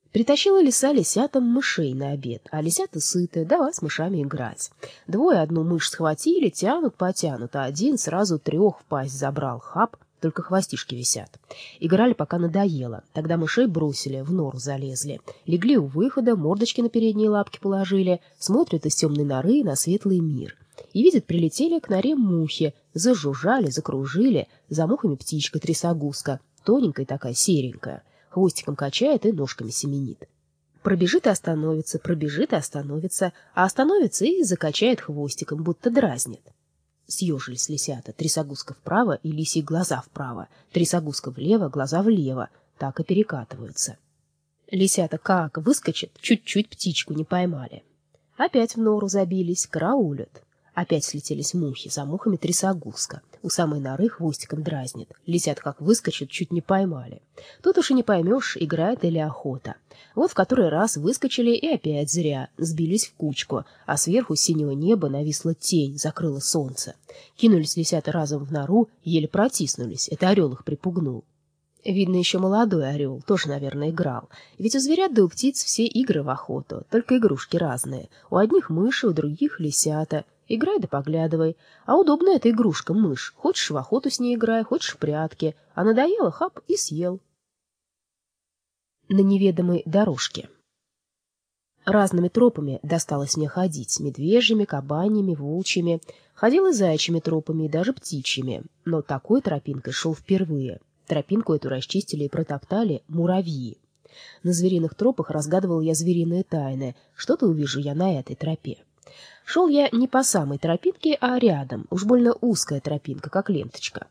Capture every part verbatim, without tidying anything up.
Притащила лиса лисятам мышей на обед, а лисята сытые, давай с мышами играть. Двое одну мышь схватили, тянут, потянут, а один сразу трех в пасть забрал, хап, только хвостишки висят. Играли, пока надоело. Тогда мышей бросили, в нору залезли. Легли у выхода, мордочки на передние лапки положили, смотрят из темной норы на светлый мир. И видят, прилетели к норе мухи, зажужжали, закружили, за мухами птичка трясогузка, тоненькая такая, серенькая. Хвостиком качает и ножками семенит. Пробежит и остановится, пробежит и остановится, а остановится и закачает хвостиком, будто дразнит. Съежились лисята, трясогузка вправо и лисьи глаза вправо, трясогузка влево, глаза влево, так и перекатываются. Лисята как выскочат, чуть-чуть птичку не поймали. Опять в нору забились, караулят. Опять слетелись мухи, за мухами трясогузка. У самой норы хвостиком дразнит. Лисят как выскочат, чуть не поймали. Тут уж и не поймешь, играет или охота. Вот в который раз выскочили и опять зря. Сбились в кучку, а сверху синего неба нависла тень, закрыла солнце. Кинулись лисята разом в нору, еле протиснулись. Это орел их припугнул. Видно, еще молодой орел, тоже, наверное, играл. Ведь у зверят да у птиц все игры в охоту, только игрушки разные. У одних мыши, у других лисята. Играй да поглядывай. А удобная эта игрушка, мышь. Хочешь в охоту с ней играй, хочешь в прятки. А надоело, хап, и съел. На неведомой дорожке. Разными тропами досталось мне ходить. Медвежьими, кабаньими, волчьими. Ходил и заячьими тропами, и даже птичьими. Но такой тропинкой шел впервые. Тропинку эту расчистили и протоптали муравьи. На звериных тропах разгадывал я звериные тайны. Что-то увижу я на этой тропе. Шел я не по самой тропинке, а рядом, уж больно узкая тропинка, как ленточка.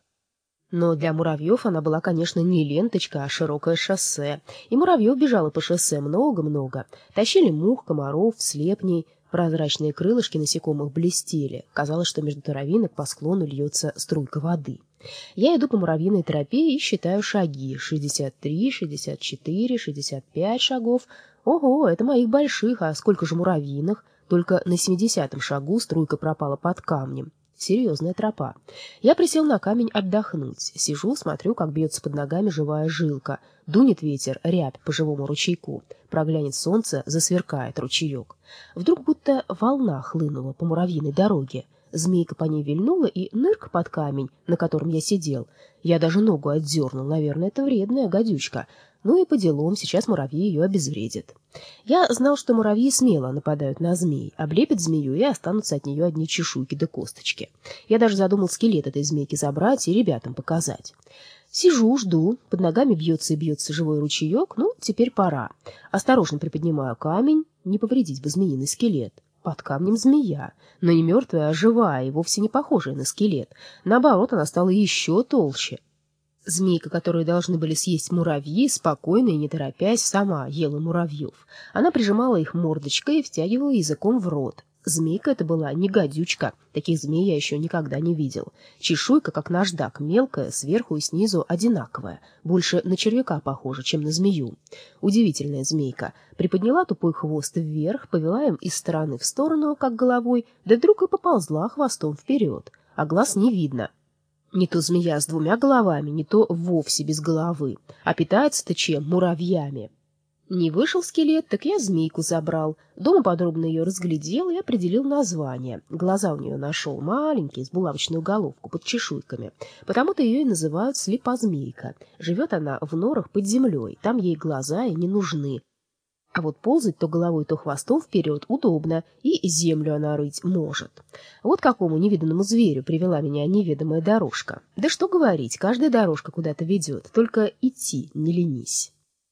Но для муравьев она была, конечно, не ленточка, а широкое шоссе. И муравьев бежало по шоссе много-много. Тащили мух, комаров, слепней. Прозрачные крылышки насекомых блестели. Казалось, что между травинок по склону льется струйка воды. Я иду по муравьиной тропе и считаю шаги. шестьдесят три, шестьдесят четыре, шестьдесят пять шагов. Ого, это моих больших, а сколько же муравьиных? Только на семидесятом шагу струйка пропала под камнем. Серьезная тропа. Я присел на камень отдохнуть. Сижу, смотрю, как бьется под ногами живая жилка. Дунет ветер, рябь по живому ручейку. Проглянет солнце, засверкает ручеек. Вдруг будто волна хлынула по муравьиной дороге. Змейка по ней вильнула и нырк под камень, на котором я сидел. Я даже ногу отдернул, наверное, это вредная гадючка. Ну и по делам, сейчас муравьи ее обезвредят. Я знал, что муравьи смело нападают на змей, облепят змею и останутся от нее одни чешуйки да косточки. Я даже задумал скелет этой змейки забрать и ребятам показать. Сижу, жду, под ногами бьется и бьется живой ручеек, ну, теперь пора. Осторожно приподнимаю камень, не повредить бы змеиный скелет. Под камнем змея, но не мертвая, а живая и вовсе не похожая на скелет. Наоборот, она стала еще толще. Змейка, которую должны были съесть муравьи, спокойно и не торопясь, сама ела муравьев. Она прижимала их мордочкой и втягивала языком в рот. Змейка это была не гадючка, таких змей я еще никогда не видел. Чешуйка, как наждак, мелкая, сверху и снизу одинаковая, больше на червяка похожа, чем на змею. Удивительная змейка. Приподняла тупой хвост вверх, повела им из стороны в сторону, как головой, да вдруг и поползла хвостом вперед, а глаз не видно. Не то змея с двумя головами, не то вовсе без головы. А питается-то чем? Муравьями. Не вышел скелет, так я змейку забрал. Дома подробно ее разглядел и определил название. Глаза у нее нашел маленькие, с булавочную головку, под чешуйками. Потому-то ее и называют слепозмейка. Живет она в норах под землей, там ей глаза и не нужны. А вот ползать то головой, то хвостом вперед удобно, и землю она рыть может. Вот какому невиданному зверю привела меня неведомая дорожка. Да что говорить, каждая дорожка куда-то ведет, только идти не ленись.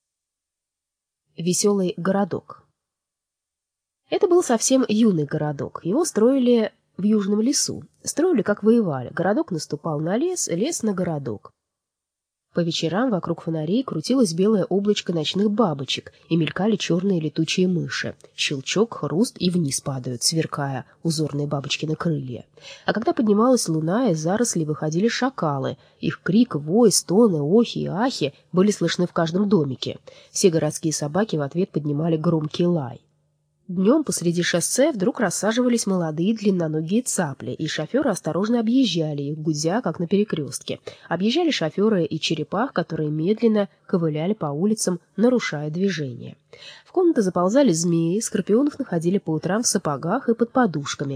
Веселый городок. Это был совсем юный городок. Его строили в южном лесу. Строили, как воевали. Городок наступал на лес, лес на городок. По вечерам вокруг фонарей крутилось белое облачко ночных бабочек и мелькали черные летучие мыши. Щелчок, хруст и вниз падают, сверкая узорные бабочкины крылья. А когда поднималась луна, из зарослей выходили шакалы. Их крик, вой, стоны, охи и ахи были слышны в каждом домике. Все городские собаки в ответ поднимали громкий лай. Днем посреди шоссе вдруг рассаживались молодые длинноногие цапли, и шоферы осторожно объезжали их, гудя, как на перекрестке. Объезжали шоферы и черепах, которые медленно ковыляли по улицам, нарушая движение. В комнаты заползали змеи, скорпионов находили по утрам в сапогах и под подушками.